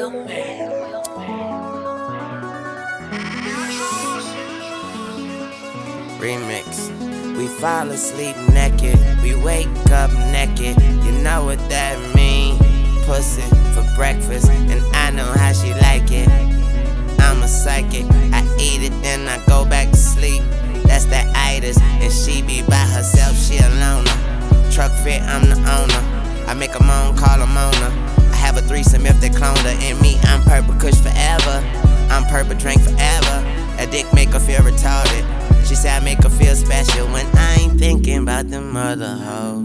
Remix. We fall asleep naked, we wake up naked. You know what that mean? Pussy for breakfast, and I know how she like it. I'm a psychic, I eat it, then I go back to sleep. That's that itis, and she be by herself, she a loner. Truck fit, I'm the owner. I make a moan, call a Mona. I have a threesome if they clone her. And me, I'm purple kush forever. I'm purple drink forever. A dick make her feel retarded. She say I make her feel special when I ain't thinking about them other hoes.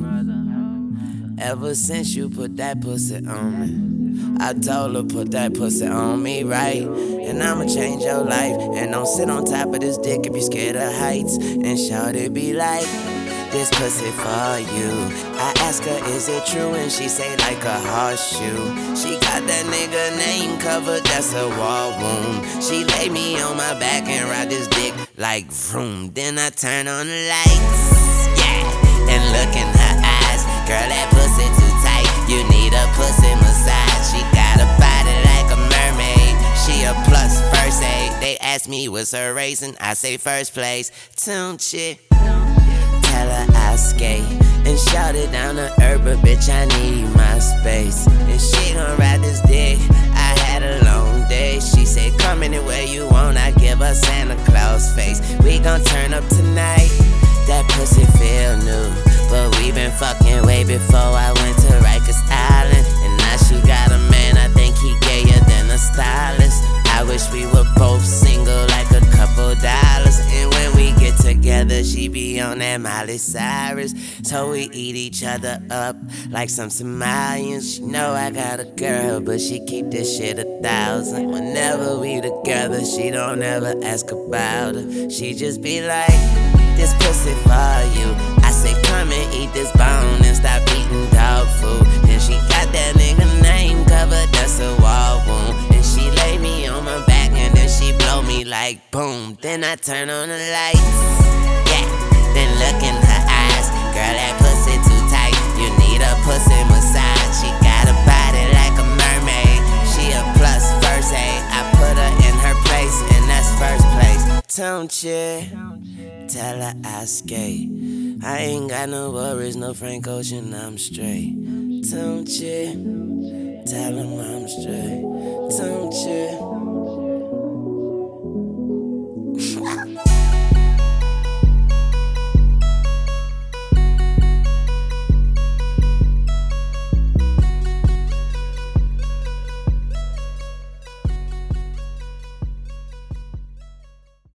Ever since you put that pussy on me, I told her put that pussy on me, right? And I'ma change your life. And don't sit on top of this dick if you're scared of heights. And shawty be like, this pussy for you. I ask her, is it true? And she say like a horseshoe. She got that nigga name covered, that's a war wound. She lay me on my back and ride this dick like vroom. Then I turn on the lights, yeah, and look in her eyes. Girl, that pussy too tight, you need a pussy massage. She got a body like a mermaid, she a plus first aid. They ask me what's her race and I say first place. Tune shit. Tell her I skate and shout it down to earth, but bitch I need my space. And she gon' ride this dick, I had a long day. She say come anywhere you want, I give her Santa Claus face. We gon' turn up tonight, that pussy feel new. But we been fucking way before I went to Rikers Island. And now she got a man, I think he gayer than a stylist. I wish we were both single like a couple dollars. And when we get together, she be on that Miley Cyrus. So we eat each other up like some Somalians. She know I got a girl, but she keep this shit 1,000. Whenever we together, she don't ever ask about her. She just be like, this pussy for you. I say come and eat this bone and stop eating dog food. And she got that nigga name covered, that's a war wound. And she lay me on my back and then she blow me like boom. Then I turn on the lights, yeah, then look in her eyes. Girl, that pussy too tight, you need a pussy massage. She got a body like a mermaid, she a plus first aid. I put her in her place and that's first place. Don't you tell her I skate, I ain't got no worries, no Frank Ocean, I'm straight. Don't you tell him I'm straight. Don't you